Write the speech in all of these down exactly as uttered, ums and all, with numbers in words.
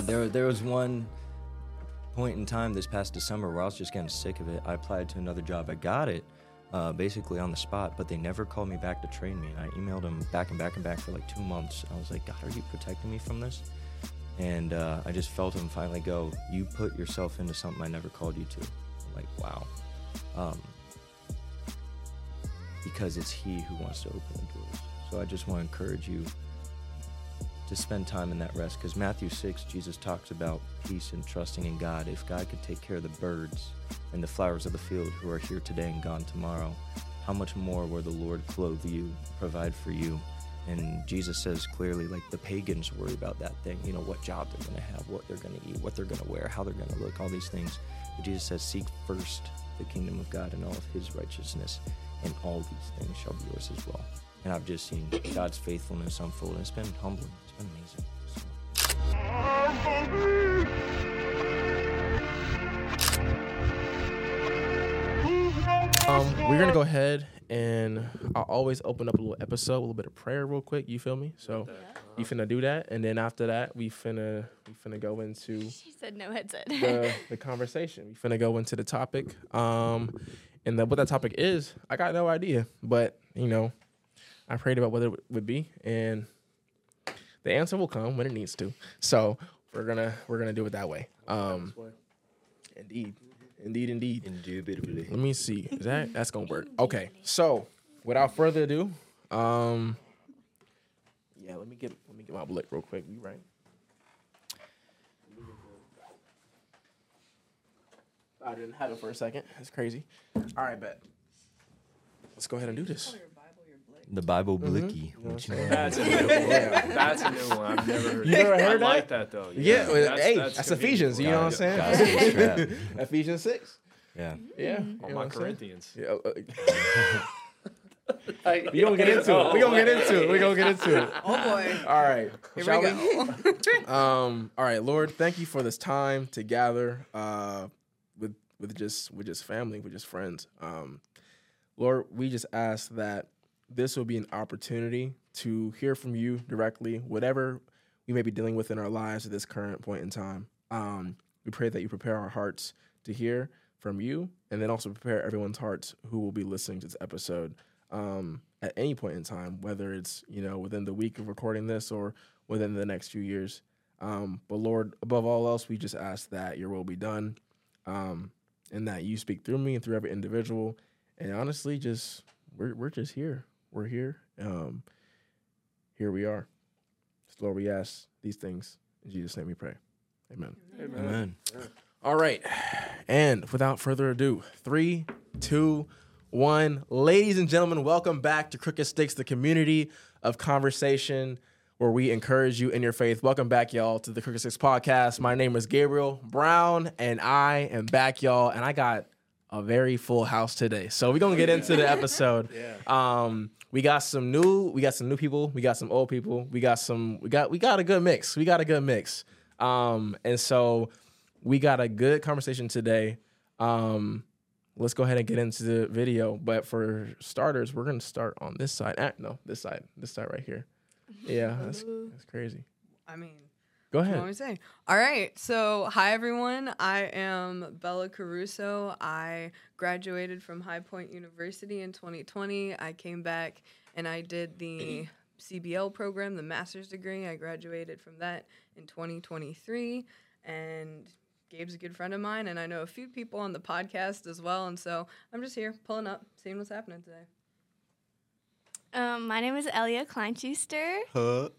there there was one point in time this past December where I was just getting sick of it. I applied to another job. I got it uh, basically on the spot, but they never called me back to train me. And I emailed them back and back and back for like two months. I was like, God, are you protecting me from this? And uh, I just felt him finally go, you put yourself into something I never called you to. I'm like, wow. Um, because it's he who wants to open the doors. So I just want to encourage you to spend time in that rest, because Matthew six, Jesus talks about peace and trusting in God. If God could take care of the birds and the flowers of the field who are here today and gone tomorrow, how much more will the Lord clothe you, provide for you? And Jesus says clearly, like, the pagans worry about that thing, you know, what job they're going to have, what they're going to eat, what they're going to wear, how they're going to look, all these things. But Jesus says, seek first the kingdom of God and all of his righteousness, and all these things shall be yours as well. And I've just seen God's faithfulness unfold, and it's been humbling. It's been amazing. So. Um, we're gonna go ahead and I'll always open up a little episode, a little bit of prayer, real quick. You feel me? So you finna do that, and then after that, we finna we finna go into. She said no headset. the, the conversation. We finna go into the topic. Um, and the, what that topic is, I got no idea, but you know, I prayed about what it would be, and the answer will come when it needs to. So we're gonna we're gonna do it that way. Um, indeed, indeed, indeed. Indubitably. Let me see. Is that that's gonna work? Okay. So without further ado, um, yeah. Let me get let me get my blick real quick. You right? I didn't have it for a second. That's crazy. All right, bet. Let's go ahead and do this. The Bible blicky. Mm-hmm. What you know? That's a new one. That's a new one. I've never heard You that. never heard I that? like that, though. Yeah, well, that's, hey, that's, that's convenient. Ephesians. You know what I'm saying? Gotta stay strapped. Ephesians six. Yeah. Yeah. On you know my what I'm saying? Corinthians. Yeah, uh, we gonna get into it. We gonna get into it. We gonna get into it. Oh boy. All right. Here Shall we go. Um. All right, Lord, thank you for this time to gather uh, with with just with just family, with just friends. Um, Lord, we just ask that this will be an opportunity to hear from you directly, whatever we may be dealing with in our lives at this current point in time. Um, we pray that you prepare our hearts to hear from you, and then also prepare everyone's hearts who will be listening to this episode um, at any point in time, whether it's, you know, within the week of recording this or within the next few years. Um, but Lord, above all else, we just ask that your will be done, um, and that you speak through me and through every individual. And honestly, just we're we're just here. We're here. Um, here we are. So Lord, we ask these things in Jesus' name we pray. Amen. Amen. Amen. All right. And without further ado, three, two, one. Ladies and gentlemen, welcome back to Crooked Sticks, the community of conversation where we encourage you in your faith. Welcome back, y'all, to the Crooked Sticks podcast. My name is Gabriel Brown, and I am back, y'all. And I got a very full house today. So we're going to get into the episode. Yeah. Um, we got some new, we got some new people. We got some old people. We got some, we got, we got a good mix. We got a good mix. Um, and so we got a good conversation today. Um, let's go ahead and get into the video. But for starters, we're going to start on this side. Ah, no, this side, this side right here. Yeah, that's, that's crazy. I mean, Go what do you ahead. want me to say? All right. So, hi, everyone. I am Bella Caruso. I graduated from High Point University in twenty twenty. I came back and I did the C B L program, the master's degree. I graduated from that in twenty twenty-three. And Gabe's a good friend of mine, and I know a few people on the podcast as well. And so I'm just here pulling up, seeing what's happening today. Um, my name is Elia Kleinschuster. Huh?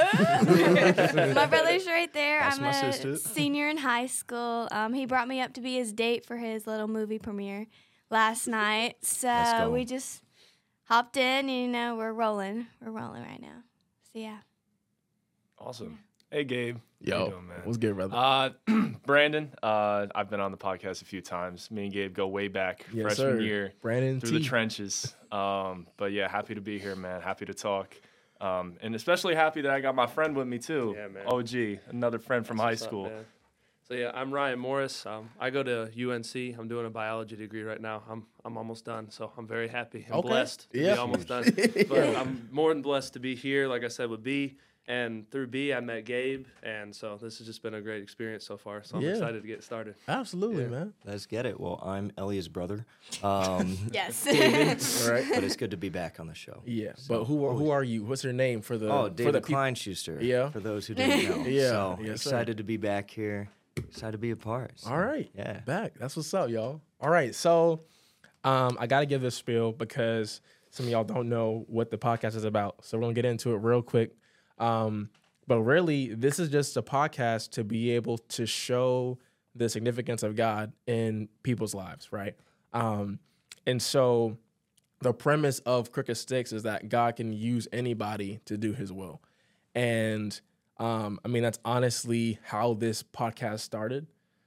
My brother's right there. That's I'm my a sister. senior in high school. Um, he brought me up to be his date for his little movie premiere last night. Let's So go. we just hopped in, and, you know, we're rolling. We're rolling right now. So, yeah. Awesome. Hey, Gabe. Yo, How you doing, man? what's good, brother? Uh, Brandon, uh, I've been on the podcast a few times. Me and Gabe go way back, Yes, freshman sir. year, Brandon through T. the trenches. Um, but yeah, happy to be here, man. Happy to talk. Um, and especially happy that I got my friend with me, too. Yeah, man. O G, another friend from That's high what's up, school. man. So yeah, I'm Ryan Morris. Um, I go to U N C. I'm doing a biology degree right now. I'm I'm almost done, so I'm very happy. I'm Okay. blessed to Yeah. be almost done. But I'm more than blessed to be here, like I said, with B And through B, I met Gabe, and so this has just been a great experience so far. So I'm Yeah. excited to get started. Absolutely, Yeah. man. Let's get it. Well, I'm Elia's brother. Um, Yes. All right. but it's good to be back on the show. Yeah, So, but who are, who are you? What's your name for the Oh, for David the peop- Kleinschuster. Yeah. For those who didn't know. Yeah, So yes, sir. excited to be back here. Excited to be a part. So, All right. Yeah. Back. That's what's up, y'all. All right. So um, I got to give this spiel because some of y'all don't know what the podcast is about. So we're going to get into it real quick. Um, but really, this is just a podcast to be able to show the significance of God in people's lives, right? Um, and so the premise of Crooked Sticks is that God can use anybody to do his will. And um, I mean, that's honestly how this podcast started.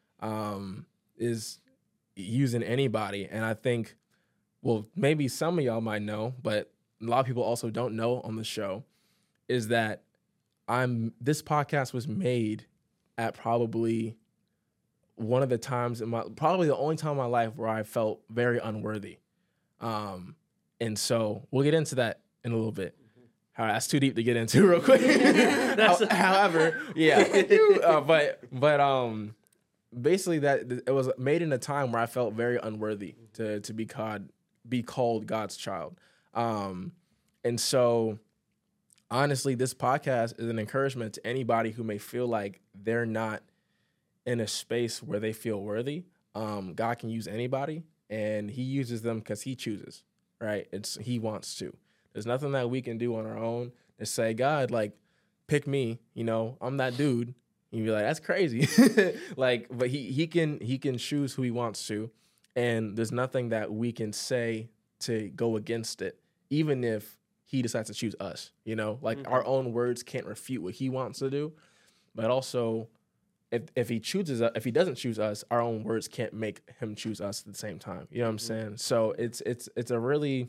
Um, is using anybody. And I think, well, maybe some of y'all might know, but a lot of people also don't know on the show, is that I'm this podcast was made at probably one of the times in my probably the only time in my life where I felt very unworthy. Um, and so we'll get into that in a little bit. All right, that's too deep to get into real quick. How- However, yeah, uh, but but um, basically that it was made in a time where I felt very unworthy to to be called be called God's child. Um, and so honestly, this podcast is an encouragement to anybody who may feel like they're not in a space where they feel worthy. Um, God can use anybody, and he uses them because he chooses, right? It's he wants to. There's nothing that we can do on our own to say, God, like, pick me, you know, I'm that dude. You'd be like, that's crazy. Like, but he he can he can choose who he wants to. And there's nothing that we can say to go against it, even if he decides to choose us, you know, like Mhm. our own words can't refute what he wants to do. But also, if if he chooses us, if he doesn't choose us, our own words can't make him choose us at the same time. You know what I'm saying? So it's it's it's a really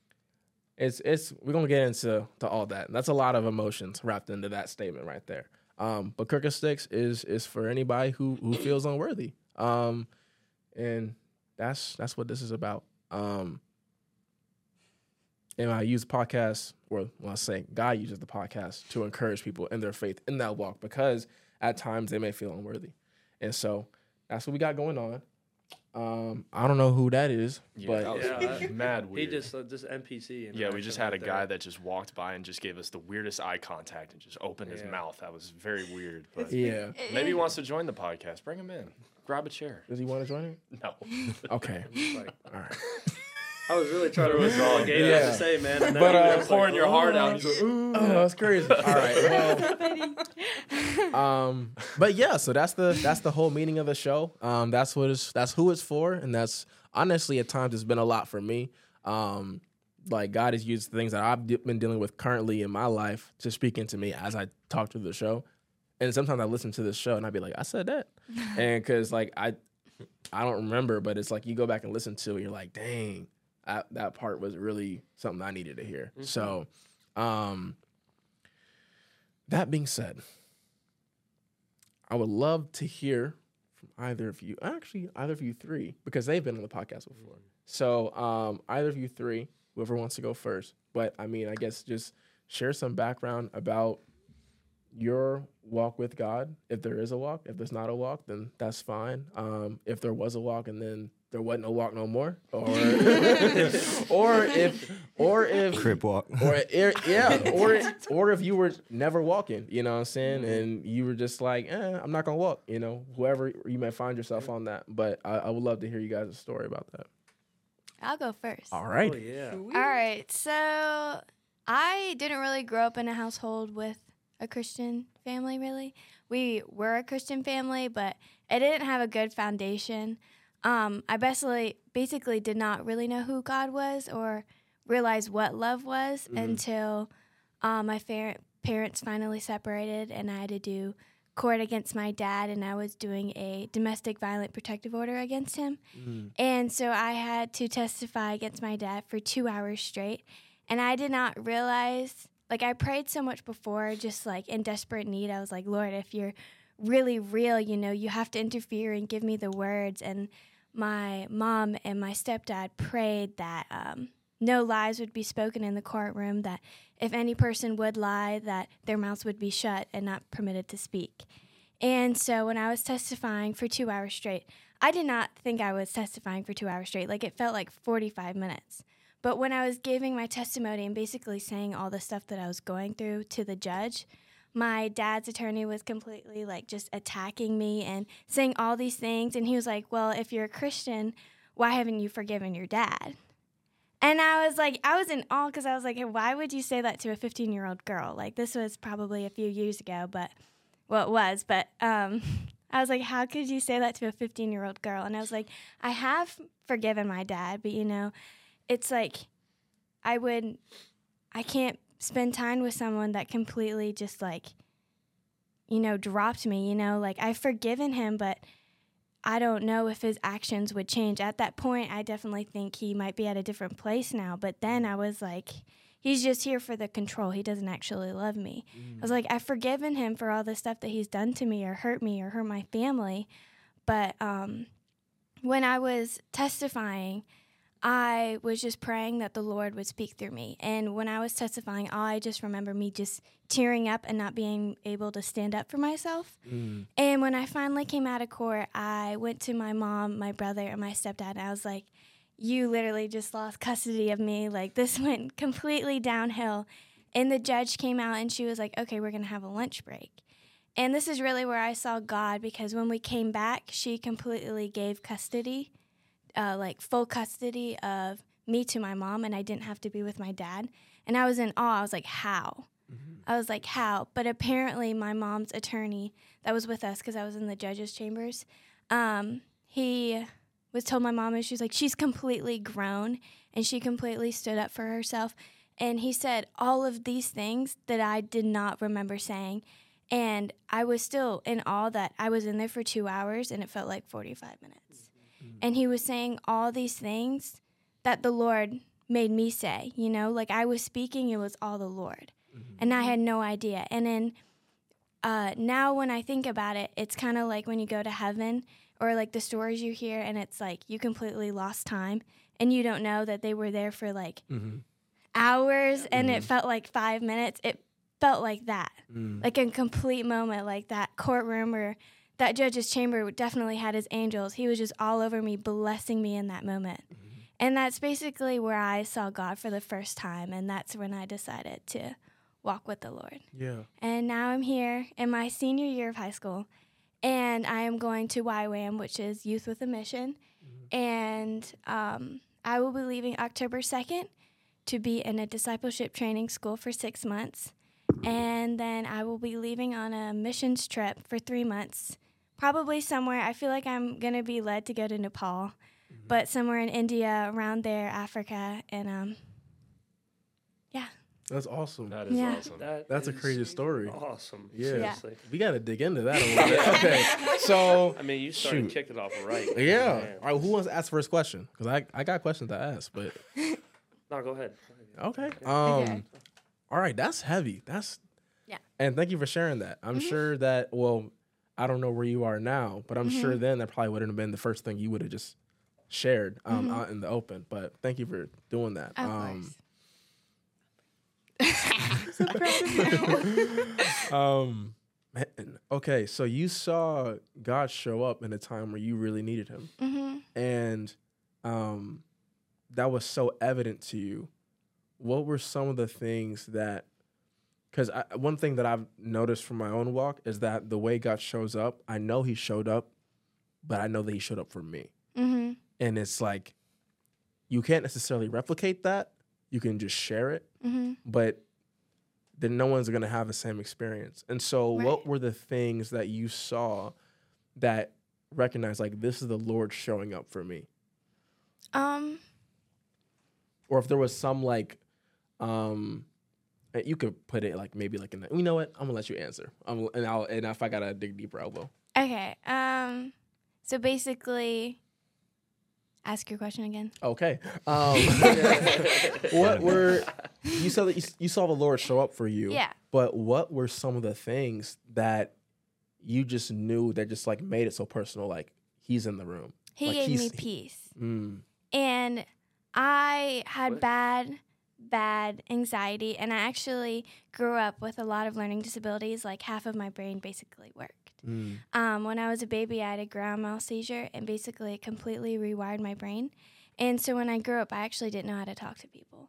it's it's we're gonna get into to all that. And that's a lot of emotions wrapped into that statement right there. Um, but Crooked Sticks is is for anybody who who feels unworthy. Um, and that's that's what this is about. Um, and I use podcasts, or well, I say God uses the podcast to encourage people in their faith in that walk, because at times they may feel unworthy. And so that's what we got going on. Um, I don't know who that is, Yeah, but that was Yeah, mad He weird. just uh, just N P C. yeah, we just had a interaction guy right that just walked by and just gave us the weirdest eye contact and just opened his Yeah. mouth. That was very weird. But yeah. maybe he wants to join the podcast. Bring him in. Grab a chair. Does he want to join it? No. Okay. there. Just like, All right. I was really trying to withdraw Gabe Yeah. to say, man. And then But, you uh, were just pouring like, your heart out. Oh, He's like, ooh. Oh, that's crazy. All right. Well, um, but yeah, so that's the that's the whole meaning of the show. Um, that's what it's that's who it's for, and that's honestly at times it's been a lot for me. Um, like God has used things that I've de- been dealing with currently in my life to speak into me as I talk through the show. And sometimes I listen to this show and I'd be like, I said that, and because like I I don't remember, but it's like you go back and listen to it, you're like, dang. I, that part was really something I needed to hear. Mhm. So, um, that being said, I would love to hear from either of you, actually, either of you three, because they've been on the podcast before. So, um, either of you three, whoever wants to go first. But I mean, I guess just share some background about your walk with God. If there is a walk, if there's not a walk, then that's fine. Um, if there was a walk and then there wasn't a walk no more, or or if or if Crip walk. or er, yeah, or or if you were never walking, you know what I'm saying, and you were just like, eh, I'm not gonna walk, you know, whoever you may find yourself on that. But I, I would love to hear you guys' story about that. I'll go first. All right. Oh, yeah. All right. So I didn't really grow up in a household with a Christian family, really. We were a Christian family, but it didn't have a good foundation. Um, I basically basically did not really know who God was or realize what love was Mhm. until um, my fa- parents finally separated, and I had to do court against my dad, and I was doing a domestic violent protective order against him. Mm. And so I had to testify against my dad for two hours straight. And I did not realize, like, I prayed so much before, just like in desperate need. I was like, Lord, if you're really real, you know, you have to interfere and give me the words. And my mom and my stepdad prayed that um, no lies would be spoken in the courtroom, that if any person would lie, that their mouths would be shut and not permitted to speak. And so when I was testifying for two hours straight, I did not think I was testifying for two hours straight. Like, it felt like forty-five minutes. But when I was giving my testimony and basically saying all the stuff that I was going through to the judge, my dad's attorney was completely, like, just attacking me and saying all these things. And he was like, well, if you're a Christian, why haven't you forgiven your dad? And I was like, I was in awe because I was like, hey, why would you say that to a fifteen-year-old girl? Like, this was probably a few years ago, but, well, it was. But um, I was like, how could you say that to a fifteen-year-old girl? And I was like, I have forgiven my dad, but, you know, it's like I would, I can't spend time with someone that completely just, like, you know, dropped me, you know? Like, I've forgiven him, but I don't know if his actions would change. At that point, I definitely think he might be at a different place now. But then I was like, he's just here for the control. He doesn't actually love me. Mm. I was like, I've forgiven him for all the stuff that he's done to me or hurt me or hurt my family. But um, when I was testifying, I was just praying that the Lord would speak through me. And when I was testifying, I just remember me just tearing up and not being able to stand up for myself. Mm. And when I finally came out of court, I went to my mom, my brother, and my stepdad, and I was like, you literally just lost custody of me. Like, this went completely downhill. And the judge came out, and she was like, okay, we're going to have a lunch break. And this is really where I saw God, because when we came back, she completely gave custody. Uh, like full custody of me to my mom, and I didn't have to be with my dad. And I was in awe. I was like, how? Mm-hmm. I was like, how? But apparently my mom's attorney that was with us, because I was in the judge's chambers, um, he was told my mom, and she's like, she's completely grown, and she completely stood up for herself. And he said all of these things that I did not remember saying. And I was still in awe that I was in there for two hours, and it felt like forty-five minutes. And he was saying all these things that the Lord made me say, you know, like I was speaking, it was all the Lord. Mm-hmm. And I had no idea. And then uh, now when I think about it, it's kind of like when you go to heaven, or like the stories you hear, and it's like you completely lost time and you don't know that they were there for like mm-hmm. hours, and mm-hmm. it felt like five minutes. It felt like that, mm. like a complete moment, like that courtroom or that judge's chamber definitely had his angels. He was just all over me, blessing me in that moment. Mm-hmm. And that's basically where I saw God for the first time, and that's when I decided to walk with the Lord. Yeah. And now I'm here in my senior year of high school, and I am going to Y WAM, which is Youth with a Mission. Mm-hmm. And um, I will be leaving October second to be in a discipleship training school for six months. And then I will be leaving on a missions trip for three months. Probably somewhere, I feel like I'm going to be led to go to Nepal, mm-hmm. but somewhere in India, around there, Africa, and um, yeah. That's awesome. That is yeah. awesome. That That's a crazy story. Awesome. Yeah. Seriously. We got to dig into that a little bit. Okay, so. I mean, you started shoot. kicking it off right. Yeah. Man. All right, who wants to ask the first question? Because I, I got questions to ask, but. No, go ahead. Okay. Um, okay. All right, that's heavy. That's. Yeah. And thank you for sharing that. I'm mm-hmm. sure that, well, I don't know where you are now, but I'm mm-hmm. sure then that probably wouldn't have been the first thing you would have just shared um, mm-hmm. out in the open. But thank you for doing that. Of um, course. um, man, okay, so you saw God show up in a time where you really needed him. Mm-hmm. And um, that was so evident to you. What were some of the things that, because one thing that I've noticed from my own walk is that the way God shows up, I know he showed up, but I know that he showed up for me. Mm-hmm. And it's like, you can't necessarily replicate that. You can just share it, mm-hmm. but then no one's going to have the same experience. And so right. what were the things that you saw that recognized, like, this is the Lord showing up for me? Um, Or if there was some, like, um, you could put it like maybe like in the, you know what? I'm gonna let you answer. Um, and I'll and if I gotta dig deeper, I will. Okay. Um. So basically, ask your question again. Okay. Um. What were you saw that you, you saw the Lord show up for you? Yeah. But what were some of the things that you just knew that just like made it so personal? Like he's in the room. He like, gave me peace. Mm. And I had What? bad, bad anxiety, and I actually grew up with a lot of learning disabilities. Like half of my brain basically worked. Mm. Um, when I was a baby, I had a grand mal seizure, and basically it completely rewired my brain. And so when I grew up, I actually didn't know how to talk to people.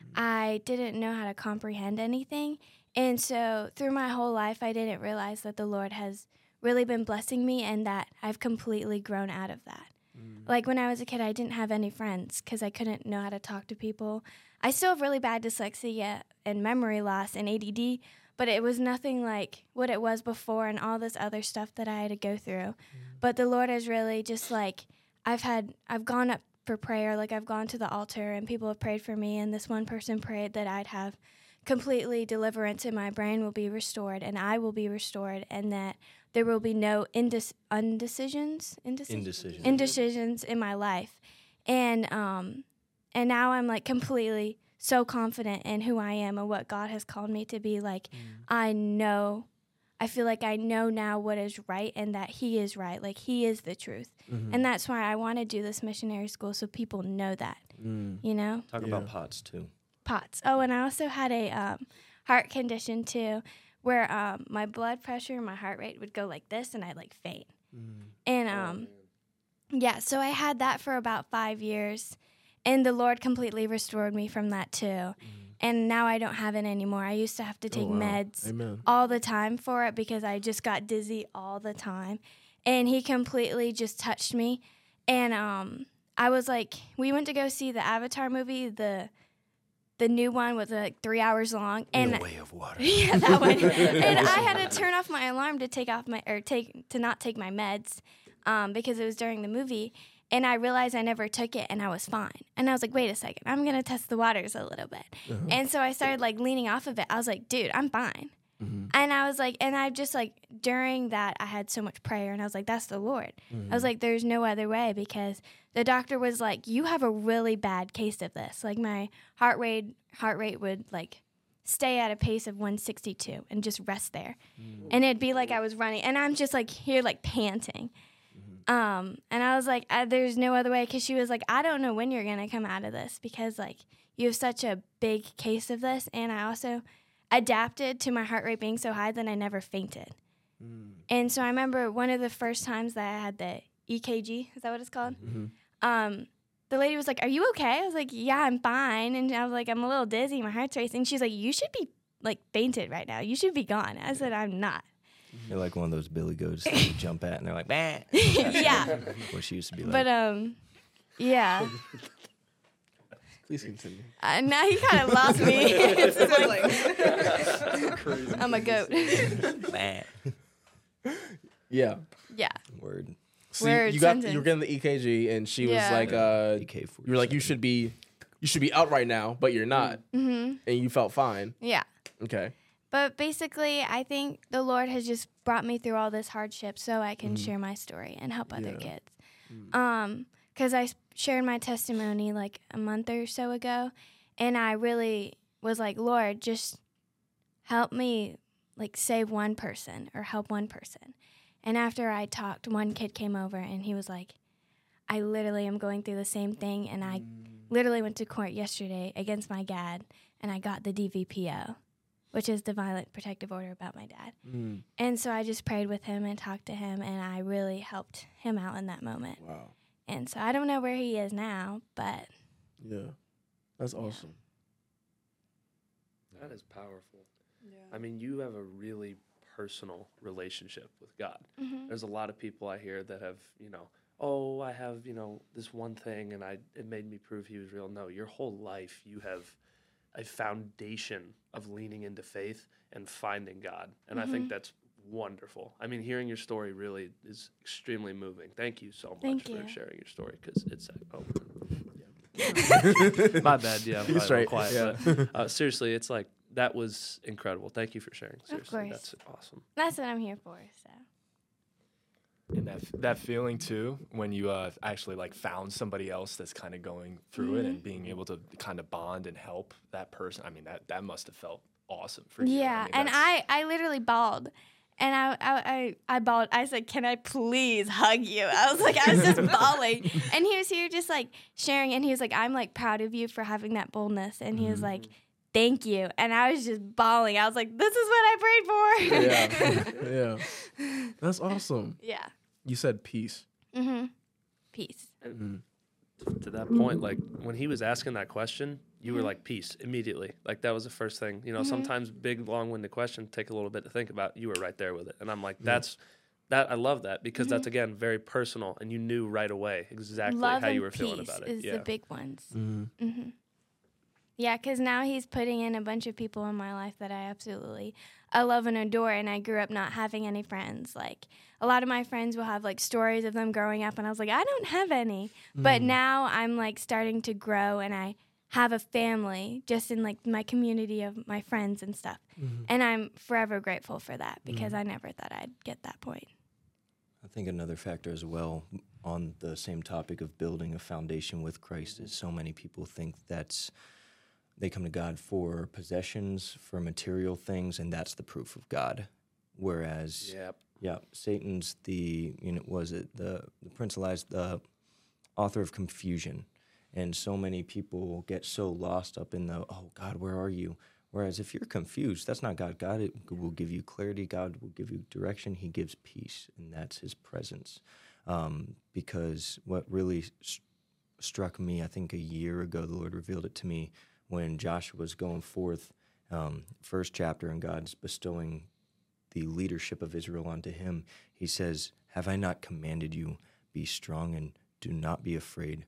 I didn't know how to comprehend anything. And so through my whole life, I didn't realize that the Lord has really been blessing me and that I've completely grown out of that. Mm. Like when I was a kid, I didn't have any friends because I couldn't know how to talk to people. I still have really bad dyslexia and memory loss and A D D, but it was nothing like what it was before and all this other stuff that I had to go through. But the Lord has really just like, I've had, I've gone up for prayer, like I've gone to the altar and people have prayed for me, and this one person prayed that I'd have completely deliverance and my brain will be restored and I will be restored, and that there will be no indec- undecisions, indecisions, Indecision. indecisions in my life. And um, and now I'm like completely so confident in who I am and what God has called me to be. Like I know, I feel like I know now what is right and that He is right. Like He is the truth, Mhm. and that's why I want to do this missionary school so people know that. Mm. You know. Talk Yeah. about POTS too. POTS. Oh, and I also had a um, heart condition too, where um, my blood pressure, my heart rate would go like this, and I'd like faint. Mm. And um, yeah, so I had that for about five years, and the Lord completely restored me from that too. And now I don't have it anymore. I used to have to take Oh, wow. meds Amen. all the time for it because I just got dizzy all the time. And He completely just touched me. And um, I was like, we went to go see the Avatar movie, the the new one was like three hours long. And The Way of Water. yeah, that one. And I had to turn off my alarm to take off my or take to not take my meds um, because it was during the movie. And I realized I never took it, and I was fine. And I was like, wait a second, I'm gonna test the waters a little bit. Uh-huh. And so I started like leaning off of it. I was like, dude, I'm fine. Mhm. And I was like, and I just like during that I had so much prayer, and I was like, that's the Lord. I was like, there's no other way, because the doctor was like, you have a really bad case of this. Like my heart rate heart rate would like stay at a pace of one sixty-two and just rest there. And it'd be like I was running, and I'm just like here like panting. Um, and I was like, I, there's no other way, because she was like, I don't know when you're gonna come out of this, because like you have such a big case of this. And I also adapted to my heart rate being so high that I never fainted. Mm. And so I remember one of the first times that I had the E K G, is that what it's called? Mhm. Um, the lady was like, are you okay? I was like, yeah, I'm fine. And I was like, I'm a little dizzy, my heart's racing. She's like, you should be like fainted right now. You should be gone. I said, I'm not. You're like one of those billy goats that you jump at and they're like, bah. Yeah. What she used to be like. But um, yeah. Please continue. Uh, now you kind of lost me. It's Siblings. like, I'm a goat. bah. Yeah. Yeah. Word. See, Word you got sentence. you were getting the E K G, and she Yeah. was like, uh, E K you were like, you should be, you should be out right now, but you're not, hmm and you felt fine. Yeah. Okay. But basically, I think the Lord has just brought me through all this hardship so I can share my story and help other Yeah. kids. Um, because I s- shared my testimony like a month or so ago, and I really was like, Lord, just help me like save one person or help one person. And after I talked, one kid came over and he was like, I literally am going through the same thing, and I literally went to court yesterday against my dad, and I got the D V P O, which is the Violent Protective Order, about my dad. Mm. And so I just prayed with him and talked to him, and I really helped him out in that moment. Wow. And so I don't know where he is now, but Yeah. That's awesome. That is powerful. Yeah. I mean, you have a really personal relationship with God. mhm. There's a lot of people I hear that have, you know, oh, I have, you know, this one thing and I it made me prove He was real. No, your whole life you have a foundation of leaning into faith and finding God. And I think that's wonderful. I mean, hearing your story really is extremely moving. Thank you so much Thank for you. sharing your story, because it's oh, my bad. Yeah, I'm He's probably a little right, quiet. yeah. But, uh, seriously, it's like that was incredible. Thank you for sharing. Seriously, course. that's awesome. That's what I'm here for. So And that that feeling too, when you uh, actually like found somebody else that's kind of going through it and being able to kind of bond and help that person. I mean, that that must have felt awesome for you. yeah, I mean, and that's- I I literally bawled, And I, I, I, I bawled. I said, "Can I please hug you?" I was like, I was just bawling. And he was here just like sharing. And he was like, "I'm like proud of you for having that boldness." And he was Mm-hmm. like, "Thank you." And I was just bawling. I was like, "This is what I prayed for." Yeah. Yeah. That's awesome. Yeah. You said peace. Mm-hmm. Peace. Mm-hmm. To that point, like when he was asking that question, you were like, peace, immediately. Like that was the first thing. You know, Mhm. sometimes big, long-winded question take a little bit to think about. You were right there with it. And I'm like, that's, that I love that because that's, again, very personal. And you knew right away exactly Love how you and were feeling peace about it. is Yeah. the big ones. Mm-hmm. Mm-hmm. Yeah, because now he's putting in a bunch of people in my life that I absolutely I love and adore, and I grew up not having any friends. Like, a lot of my friends will have, like, stories of them growing up, and I was like, I don't have any. But now I'm, like, starting to grow, and I have a family just in, like, my community of my friends and stuff. Mm-hmm. And I'm forever grateful for that because I never thought I'd get that point. I think another factor as well on the same topic of building a foundation with Christ is so many people think that's they come to God for possessions, for material things, and that's the proof of God. Whereas, Yep. yeah, Satan's the, you know, was it the, the Prince of Lies, the author of confusion. And so many people get so lost up in the, oh, God, where are you? Whereas if you're confused, that's not God. God will give you clarity. God will give you direction. He gives peace, and that's his presence. Um, because what really st- struck me, I think a year ago, the Lord revealed it to me when Joshua was going forth, um, first chapter, and God's bestowing the leadership of Israel onto him. He says, have I not commanded you, be strong and do not be afraid,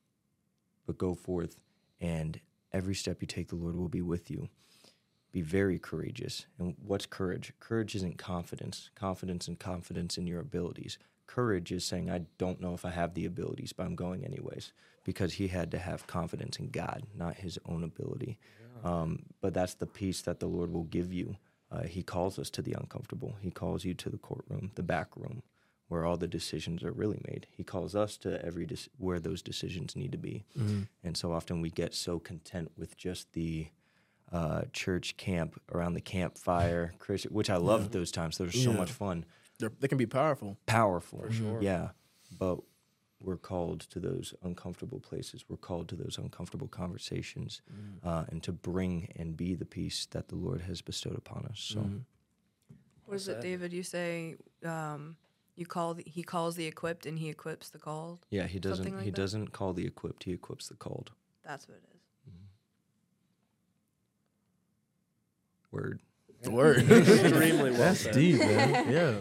but go forth, and every step you take, the Lord will be with you. Be very courageous. And what's courage? Courage isn't confidence. Confidence and confidence in your abilities. Courage is saying, I don't know if I have the abilities, but I'm going anyways, because he had to have confidence in God, not his own ability. Yeah. Um, but that's the peace that the Lord will give you. Uh, he calls us to the uncomfortable. He calls you to the courtroom, the back room, where all the decisions are really made. He calls us to every dis- where those decisions need to be. Mm-hmm. And so often we get so content with just the uh, church camp around the campfire, Christian, which I loved those times. Those were so Yeah. much fun. They're, they can be powerful. Powerful. For sure. Yeah. But we're called to those uncomfortable places. We're called to those uncomfortable conversations uh, and to bring and be the peace that the Lord has bestowed upon us. So Mm-hmm. What is Well it, said. David? You say um, you call the, he calls the equipped and he equips the called. yeah, he doesn't Something like he that? doesn't call the equipped, he equips the called. That's what it is. Word. Word. Extremely well That's said. deep, man. Yeah.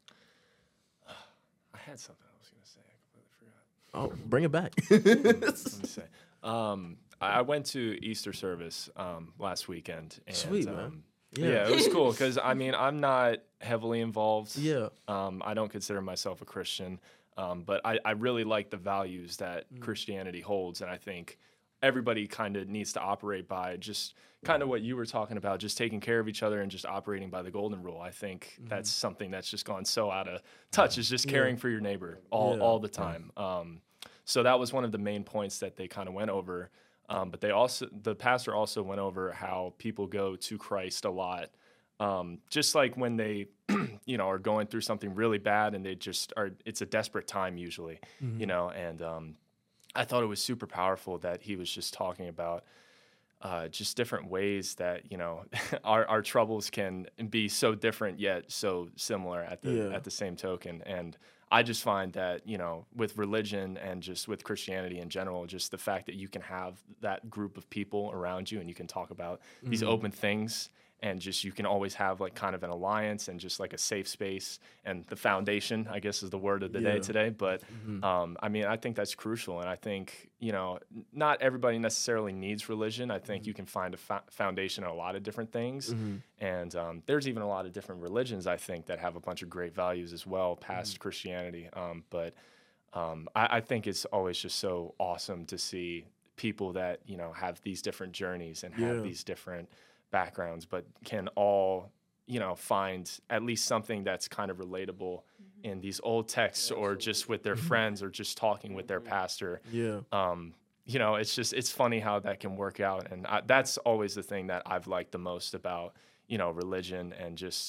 I had something I was going to say. I completely forgot. Oh, bring it back. Let me say. Um, I I went to Easter service um, last weekend. And, Sweet, man. um, Yeah. yeah. It was cool because, I mean, I'm not heavily involved. Yeah. Um, I don't consider myself a Christian, um, but I, I really like the values that Mm. Christianity holds, and I think everybody kind of needs to operate by just kind of what you were talking about, just taking care of each other and just operating by the golden rule. I think Mm-hmm. that's something that's just gone so out of touch, is just caring for your neighbor all, Yeah. all the time. Um, so that was one of the main points that they kind of went over. Um, but they also, the pastor also went over how people go to Christ a lot. Um, just like when they, you know, are going through something really bad and they just are, it's a desperate time usually, you know, and um, I thought it was super powerful that he was just talking about uh, just different ways that, you know, our, our troubles can be so different yet so similar at the Yeah. at the same token. And I just find that, you know, with religion and just with Christianity in general, just the fact that you can have that group of people around you and you can talk about these open things, and just you can always have like kind of an alliance and just like a safe space, and the foundation, I guess, is the word of the Yeah. day today. But um, I mean, I think that's crucial. And I think, you know, n- not everybody necessarily needs religion. I think you can find a fo- foundation in a lot of different things. And um, there's even a lot of different religions, I think, that have a bunch of great values as well past Christianity. Um, but um, I, I think it's always just so awesome to see people that, you know, have these different journeys and have Yeah. these different backgrounds, but can all, you know, find at least something that's kind of relatable in these old texts, or just with their friends, or just talking with their pastor. Yeah. Um, you know, it's just, it's funny how that can work out. And I, that's always the thing that I've liked the most about, you know, religion and just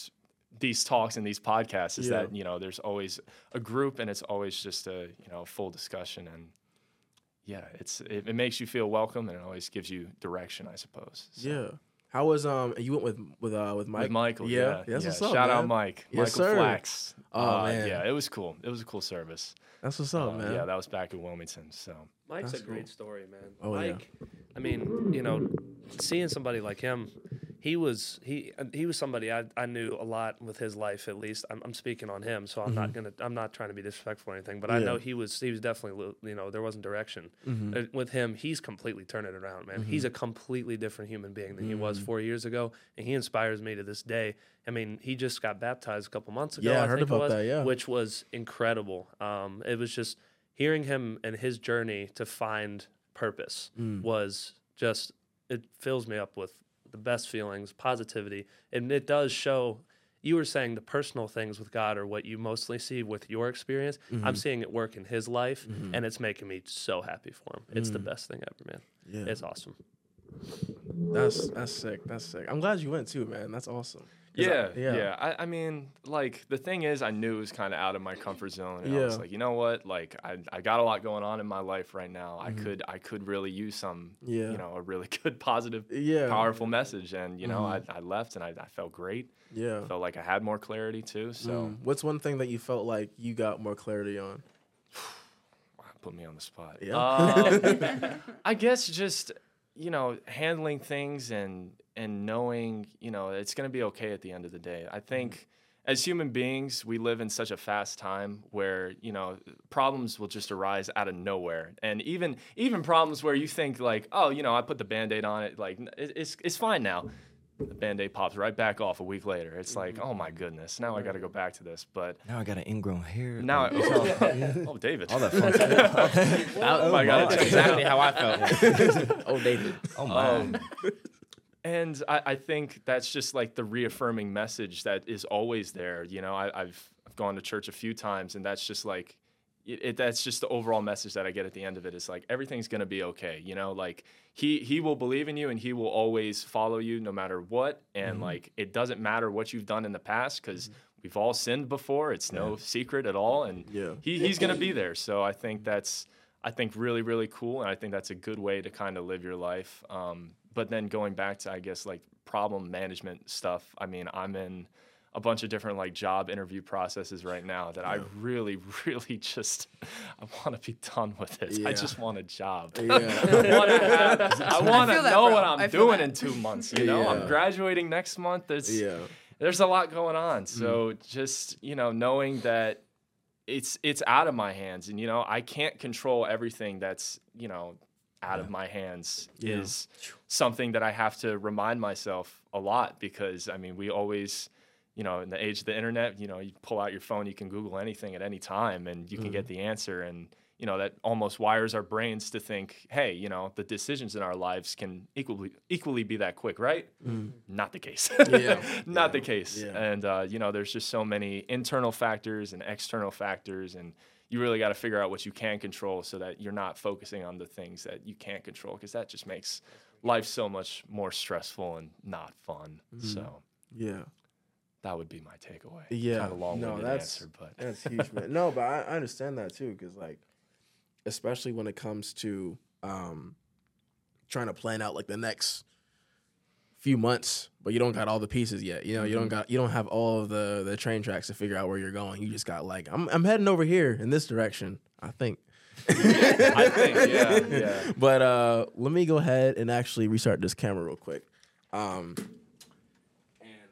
these talks and these podcasts is Yeah. that, you know, there's always a group and it's always just a, you know, full discussion. And yeah, it's it, it makes you feel welcome and it always gives you direction, I suppose. So, Yeah. How was um? You went with with uh with Mike. With Michael, Yeah, yeah. that's yeah. what's up, Shout out man. Mike. Yes, Michael sir. Flax. Oh, Uh, man. Yeah, it was cool. It was a cool service. That's what's up, Uh, man. Yeah, that was back in Wilmington. So Mike's That's a great cool. story, man. Oh, yeah. Mike, I mean, you know, seeing somebody like him, he was he he was somebody I, I knew a lot with his life, at least. I'm, I'm speaking on him, so I'm not gonna I'm not trying to be disrespectful or anything, but I Mm-hmm. Yeah. know he was he was definitely lo- you know there wasn't direction Mhm. Uh, with him. He's completely turned it around, man. Mm-hmm. He's a completely different human being than he was Mm. four years ago, and he inspires me to this day. I mean, he just got baptized a couple months ago. Yeah, I I heard think it about was, that, yeah. which was incredible. Um, it was just hearing him and his journey to find purpose Mm. was just it fills me up with the best feelings, positivity, and it does show. You were saying the personal things with God are what you mostly see with your experience. Mm-hmm. I'm seeing it work in his life, and it's making me so happy for him. It's Mm. the best thing ever, man. Yeah. It's awesome. That's that's sick. That's sick. I'm glad you went too, man. That's awesome. 'Cause I- yeah, yeah. yeah. I, I mean, like the thing is, I knew it was kind of out of my comfort zone. And I was Yeah. like, you know what? Like, I, I got a lot going on in my life right now. I could I could really use some, Mm-hmm. Yeah. you know, a really good, positive, Yeah. powerful message. And you know, Mhm. I, I left and I, I felt great. Yeah. Felt like I had more clarity too. So Mm. What's one thing that you felt like you got more clarity on? wow, put me on the spot. Yeah. Um, I guess just you know handling things and and knowing you know it's gonna be okay at the end of the day. I think as human beings we live in such a fast time where you know problems will just arise out of nowhere, and even even problems where you think like oh you know I put the Band-Aid on it like n- it, it's it's fine now. The Band-Aid pops right back off a week later. It's like, oh my goodness, now I got to go back to this. But Now I got an ingrown hair. now, like, I, oh, David, all that fun stuff. oh my God, my. Exactly how I felt. Oh, David. Oh my. Um, and I, I think that's just like the reaffirming message that is always there. You know, I, I've I've gone to church a few times, and that's just like, it, it, that's just the overall message that I get at the end of it. Is like everything's gonna be okay. You know, like he he will believe in you, and he will always follow you no matter what. And like it doesn't matter what you've done in the past because we've all sinned before. It's no secret at all, and Yeah. he, he's gonna be there. So I think that's I think really really cool, and I think that's a good way to kind of live your life. Um, but then going back to I guess like problem management stuff. I mean, I'm in a bunch of different like job interview processes right now that I really really just I want to be done with it. Yeah. I just want a job. Yeah. I want to have, I want to feel that, know bro. what I'm I feel doing that. in two months. You know, Yeah. I'm graduating next month. There's Yeah. there's a lot going on. So Mm. just you know knowing that it's it's out of my hands, and you know I can't control everything that's you know out of my hands Yeah. is something that I have to remind myself a lot because I mean we always. You know, in the age of the internet, you know, you pull out your phone, you can Google anything at any time, and you can get the answer. And you know that almost wires our brains to think, hey, you know, the decisions in our lives can equally equally be that quick, right? Not the case. Yeah. Not the case. Yeah. And uh, you know, there's just so many internal factors and external factors, and you really got to figure out what you can control so that you're not focusing on the things that you can't control, because that just makes life so much more stressful and not fun. So Yeah. that would be my takeaway. Yeah. Kind of long-winded no, that's answer, but that's huge, man. No, but I, I understand that too, because like, especially when it comes to um, trying to plan out like the next few months, but you don't got all the pieces yet. You know, you don't got you don't have all of the the train tracks to figure out where you're going. You just got like, I'm I'm heading over here in this direction, I think. I think, yeah, yeah. But uh, let me go ahead and actually restart this camera real quick. Um, and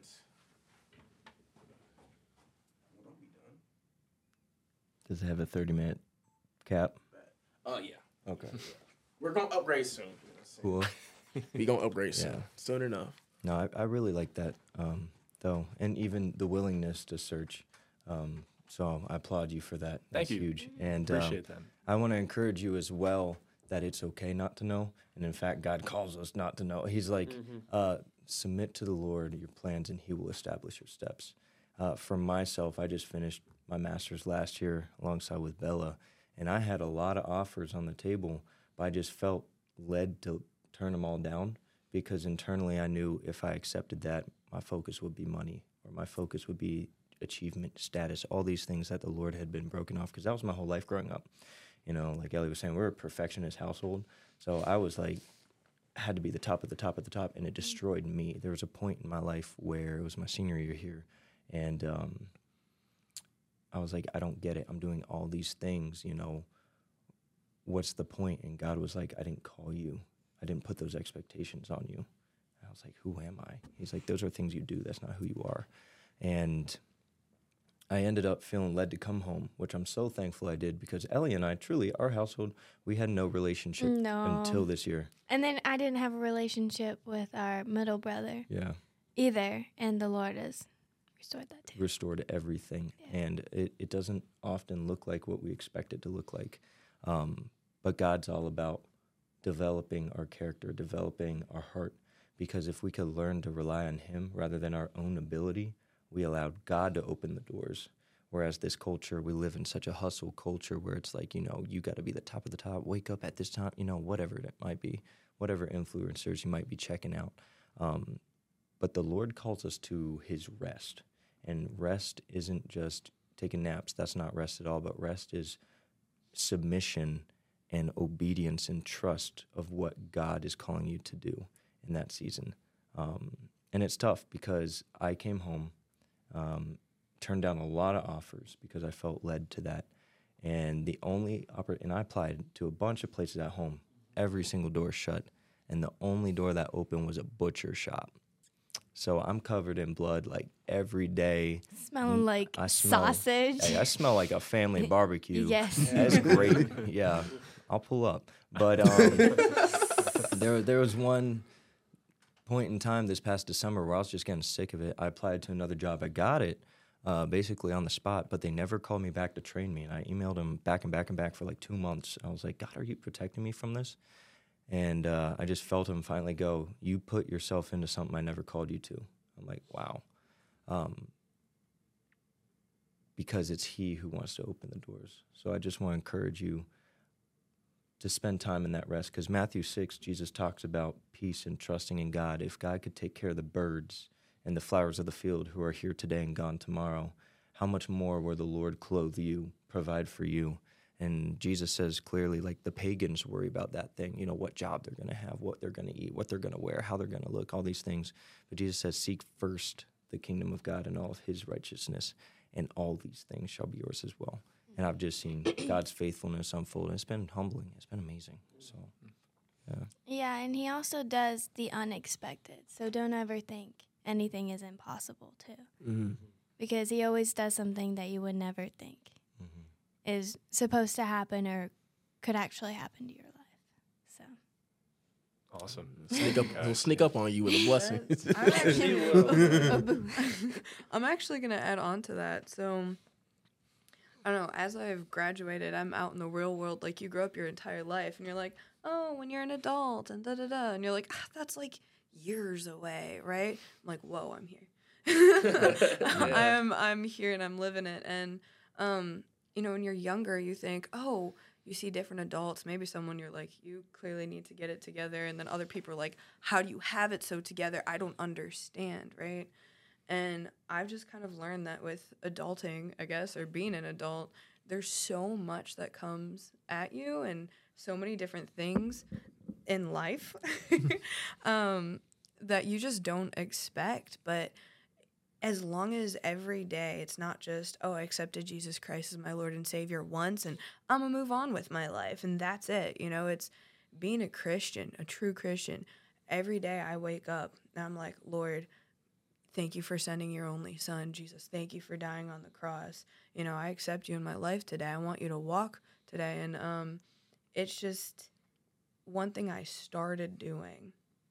Does it have a thirty minute cap? oh yeah, Okay. we're gonna upgrade soon. Cool. We gonna upgrade soon, Yeah. soon enough. No, I, I really like that, um, though, and even the willingness to search. Um, so I applaud you for that. Thank That's you. huge. And um, Appreciate that. I want to encourage you as well that it's okay not to know. And in fact, God calls us not to know. He's like, uh, submit to the Lord your plans, and He will establish your steps. Uh, for myself, I just finished my master's last year alongside with Bella, and I had a lot of offers on the table, but I just felt led to turn them all down because internally I knew if I accepted that, my focus would be money or my focus would be achievement, status, all these things that the Lord had been broken off, because that was my whole life growing up. You know, like Ellie was saying, we're a perfectionist household. So I was like, had to be the top of the top of the top, and it destroyed me. There was a point in my life where it was my senior year here, and um, I was like, I don't get it. I'm doing all these things, you know, what's the point? And God was like, I didn't call you. I didn't put those expectations on you. And I was like, who am I? He's like, those are things you do. That's not who you are. And I ended up feeling led to come home, which I'm so thankful I did, because Ellie and I, truly, our household, we had no relationship No. until this year. And then I didn't have a relationship with our middle brother Yeah. either, and the Lord has restored that too. Restored everything. Yeah. And it, it doesn't often look like what we expect it to look like. Um, but God's all about developing our character, developing our heart, because if we could learn to rely on him rather than our own ability, we allowed God to open the doors. Whereas this culture, we live in such a hustle culture where it's like, you know, you got to be the top of the top, wake up at this time, you know, whatever it might be, whatever influencers you might be checking out. Um, but the Lord calls us to his rest. And rest isn't just taking naps. That's not rest at all. But rest is submission and obedience and trust of what God is calling you to do in that season. Um, and it's tough because I came home, um, turned down a lot of offers because I felt led to that. And the only oppor- and I applied to a bunch of places at home. Every single door shut. And the only door that opened was a butcher shop. So I'm covered in blood like every day. Smelling like I smell, sausage. Hey, I smell like a family barbecue. Yes. That's great. Yeah, I'll pull up. But um, there, there was one point in time this past December where I was just getting sick of it. I applied to another job. I got it uh, basically on the spot, but they never called me back to train me. And I emailed them back and back and back for like two months. I was like, God, are you protecting me from this? And uh, I just felt him finally go, you put yourself into something I never called you to. I'm like, wow. Um, because it's he who wants to open the doors. So I just want to encourage you to spend time in that rest, because Matthew six, Jesus talks about peace and trusting in God. If God could take care of the birds and the flowers of the field who are here today and gone tomorrow, how much more will the Lord clothe you, provide for you? And Jesus says clearly, like, the pagans worry about that thing, you know, what job they're going to have, what they're going to eat, what they're going to wear, how they're going to look, all these things. But Jesus says, seek first the kingdom of God and all of his righteousness, and all these things shall be yours as well. And I've just seen God's faithfulness unfold, and it's been humbling. It's been amazing. So, yeah. Yeah, and he also does the unexpected. So don't ever think anything is impossible, too. Mm-hmm. Because he always does something that you would never think Mm-hmm. is supposed to happen or could actually happen to your life. So Awesome. Sneak up, he'll sneak up on you with a blessing. Yes, I'm actually, I'm actually gonna add on to that. So I don't know. As I've graduated, I'm out in the real world. Like, you grow up your entire life, and you're like, oh, when you're an adult, and da da da, and you're like, ah, that's like years away, right? I'm like, whoa, I'm here. I'm I'm here and I'm living it. And um, you know, when you're younger, you think, oh, you see different adults, maybe someone you're like, you clearly need to get it together. And then other people are like, how do you have it so together? I don't understand, right? And I've just kind of learned that with adulting, I guess, or being an adult, there's so much that comes at you and so many different things in life um, that you just don't expect. But as long as every day it's not just, oh, I accepted Jesus Christ as my Lord and Savior once and I'm going to move on with my life and that's it. You know, it's being a Christian, a true Christian. Every day I wake up and I'm like, Lord, thank you for sending your only son, Jesus. Thank you for dying on the cross. You know, I accept you in my life today. I want you to walk today. And um, it's just one thing I started doing.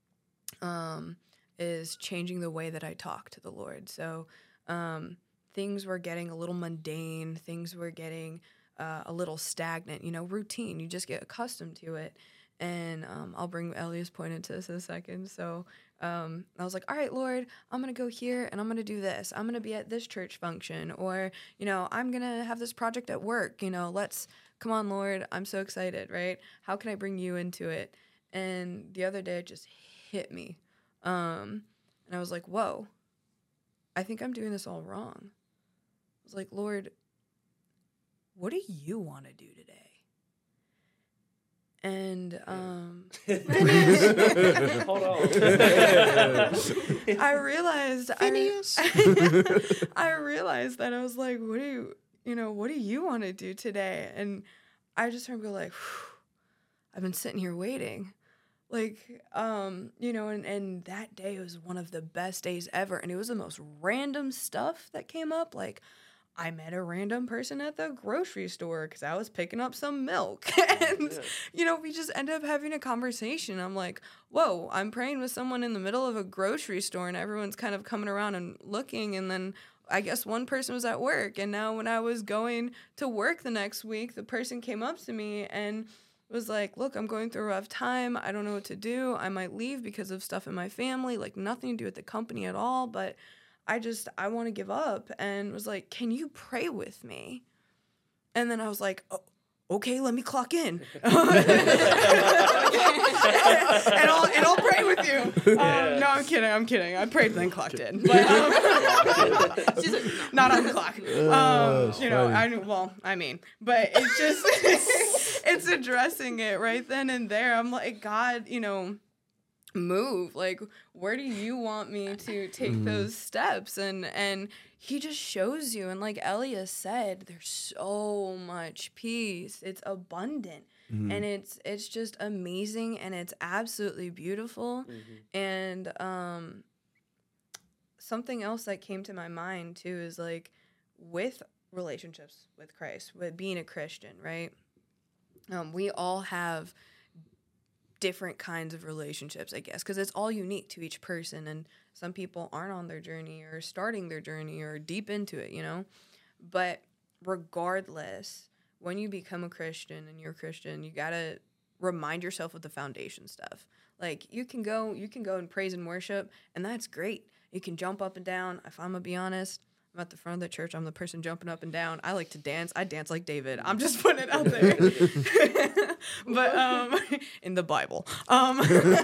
Um, is changing the way that I talk to the Lord. So um, things were getting a little mundane. Things were getting uh, a little stagnant, you know, routine. You just get accustomed to it. And um, I'll bring Elias' point into this in a second. So um, I was like, all right, Lord, I'm going to go here and I'm going to do this. I'm going to be at this church function. Or, you know, I'm going to have this project at work. You know, let's, come on, Lord. I'm so excited, right? How can I bring you into it? And the other day it just hit me. Um, and I was like, whoa, I think I'm doing this all wrong. I was like, Lord, what do you want to do today? And um, Hold on. I realized I, I realized that I was like, what do you, you know, what do you want to do today? And I just heard him go like, I've been sitting here waiting. Like, um, you know, and, and that day was one of the best days ever. And it was the most random stuff that came up. Like, I met a random person at the grocery store because I was picking up some milk. And, Yeah. you know, we just ended up having a conversation. I'm like, whoa, I'm praying with someone in the middle of a grocery store and everyone's kind of coming around and looking. And then I guess one person was at work. And now when I was going to work the next week, the person came up to me and was like, look, I'm going through a rough time. I don't know what to do. I might leave because of stuff in my family, like nothing to do with the company at all. But I just, I want to give up. And was like, can you pray with me? And then I was like, oh, okay, let me clock in. and, I'll, and I'll pray with you. Um, no, I'm kidding. I'm kidding. I prayed and then clocked in. But, um, she's like, not on the clock. Um, you know, I knew, well, I mean, but it's just, it's addressing it right then and there. I'm like, God, you know, move, like, where do you want me to take mm. those steps? And and he just shows you. And like Elia said, there's so much peace. It's abundant. Mm-hmm. And it's it's just amazing, and it's absolutely beautiful. Mm-hmm. And um something else that came to my mind too is like with relationships with Christ, with being a Christian, right? Um we all have different kinds of relationships, I guess, because it's all unique to each person, and some people aren't on their journey or starting their journey or deep into it, you know. But regardless, when you become a Christian and you're a Christian, you gotta remind yourself of the foundation stuff. Like, you can go, you can go and praise and worship, and that's great. You can jump up and down. If I'm gonna be honest, I'm at the front of the church. I'm the person jumping up and down. I like to dance. I dance like David. I'm just putting it out there. But um, in the Bible. Um,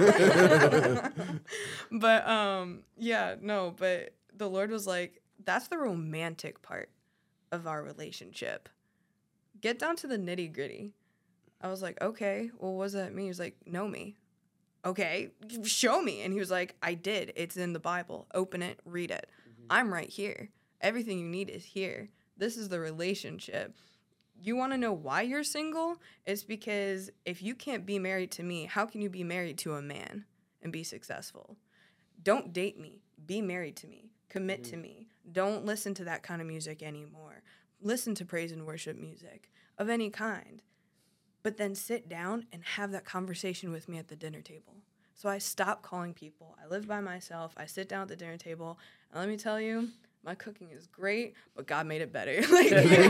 but um, yeah, no. But the Lord was like, that's the romantic part of our relationship. Get down to the nitty gritty. I was like, okay, well, what does that mean? He was like, know me. Okay, show me. And he was like, I did. It's in the Bible. Open it, read it. Mm-hmm. I'm right here. Everything you need is here. This is the relationship. You want to know why you're single? It's because if you can't be married to me, how can you be married to a man and be successful? Don't date me. Be married to me. Commit mm-hmm. to me. Don't listen to that kind of music anymore. Listen to praise and worship music of any kind. But then sit down and have that conversation with me at the dinner table. So I stopped calling people. I live by myself. I sit down at the dinner table. And let me tell you, my cooking is great, but God made it better. Like,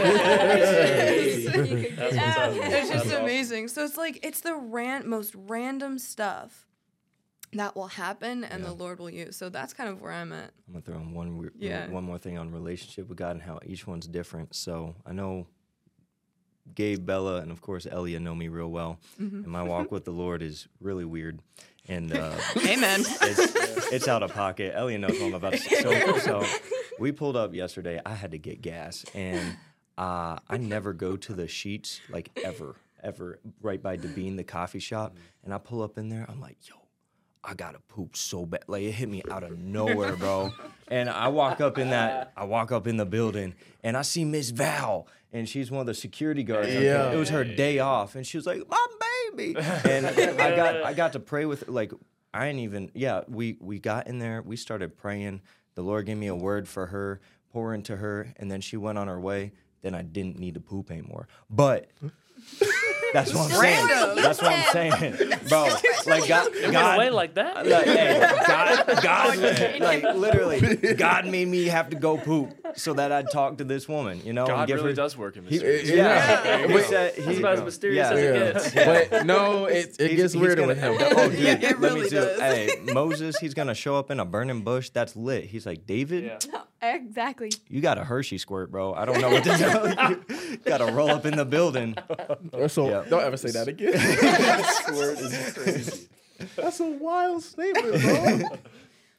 it's just, it's just amazing. So it's like, it's the ran- most random stuff that will happen and yeah. the Lord will use. So that's kind of where I'm at. I'm going to throw in one, re- yeah. one more thing on relationship with God and how each one's different. So I know Gabe, Bella, and of course Elia know me real well. Mm-hmm. And my walk with the Lord is really weird. And uh, amen. It's, it's out of pocket. Elia knows what I'm about to say. So, so we pulled up yesterday. I had to get gas, and uh, I never go to the Sheets, like ever, ever, right by Devine, the coffee shop. And I pull up in there. I'm like, yo, I gotta poop so bad. Like, it hit me out of nowhere, bro. And I walk up in that, I walk up in the building, and I see Miss Val, and she's one of the security guards. Yeah. It was her day off, and she was like, my baby. And I got I got to pray with her. Like, I didn't even, yeah, we, we got in there, we started praying. The Lord gave me a word for her, pour into her, and then she went on her way. Then I didn't need to poop anymore. But that's what I'm saying. That's what I'm saying, bro. Like, God, it God went away like that. Like, hey, God, God, like literally, God made me have to go poop so that I'd talk to this woman. You know, God and give really her, does work in he, mysterious yeah, Yeah. He said, he, That's about as mysterious yeah. as Yeah. it gets. Yeah. But no, it, it He's- gets he's weirder gonna- with him. Oh, dude, Yeah, it let really me do does. Hey, Moses, he's gonna show up in a burning bush. That's lit. He's like, David, Yeah. Exactly. you got a Hershey squirt, bro. I don't know what to tell you. You gotta roll up in the building. So Yeah. don't ever say that again. That word is crazy. That's a wild statement, bro.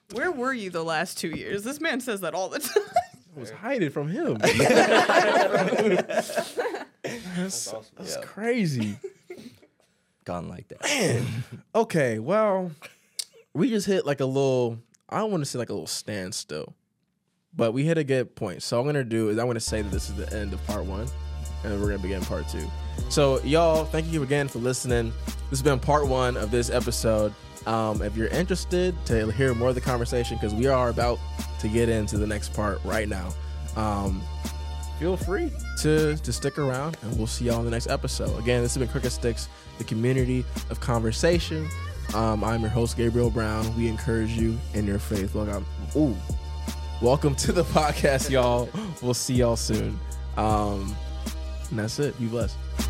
Where were you the last two years? This man says that all the time. I was hiding from him. That's, That's awesome. that's Yeah. crazy. Gone like that. Man. Okay, well, we just hit like a little, I don't want to say like a little standstill, but we hit a good point. So what I'm going to do is I'm going to say that this is the end of part one, and we're going to begin part two. So y'all, thank you again for listening. This has been part one of this episode. Um, if you're interested to hear more of the conversation, because we are about to get into the next part right now, um, feel free to, to stick around, and we'll see y'all in the next episode. Again, this has been Crooked Sticks, the community of conversation. Um, I'm your host, Gabriel Brown. We encourage you in your faith. Look, I'm, ooh, welcome to the podcast, y'all. We'll see y'all soon. Um, and that's it. Be blessed.